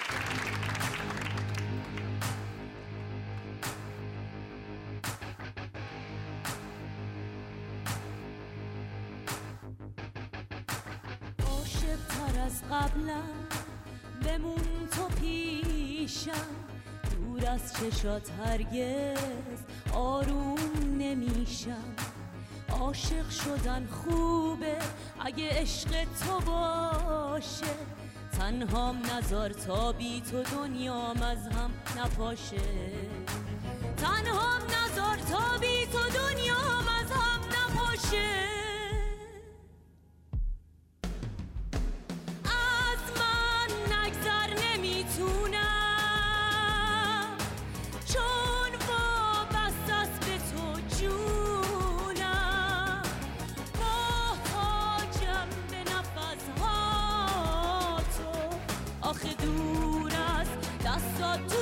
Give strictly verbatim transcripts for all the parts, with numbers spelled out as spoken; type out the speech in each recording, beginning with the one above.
عاشق‌تر از قبلم بمون تو پیشم، دور از چشات هرگز آروم نمیشم. عاشق شدن خوبه اگه عشق تو باشه، تنهام نذار تا بی تو دنیام از هم نپاشه. تنهام نذار تا بی تو دنیام از هم نپاشه. آخه دور از دستات تو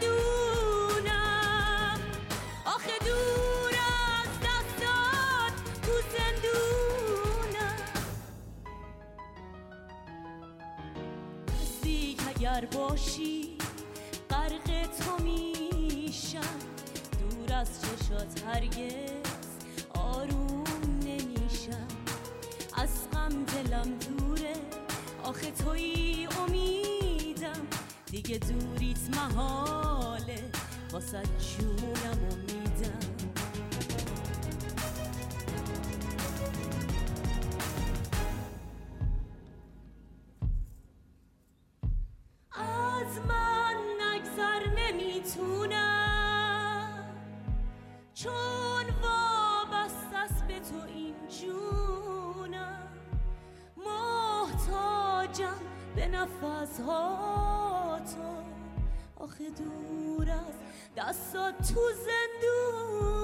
زندونم، آخه دور از دستات تو زندونم. نزدیک اگر باشی غرق تو میشم، دور از چشات هرگز آروم نمیشم. از غم دلم دوره آخه تویی امیدم، دیگه دوریت محاله واسه جونم امیدم. از من نگذر نمیتونم، چون وابسته است به تو این جونم. محتاجم به نفس‌ها تو، آخه دور از دستات تو زندون.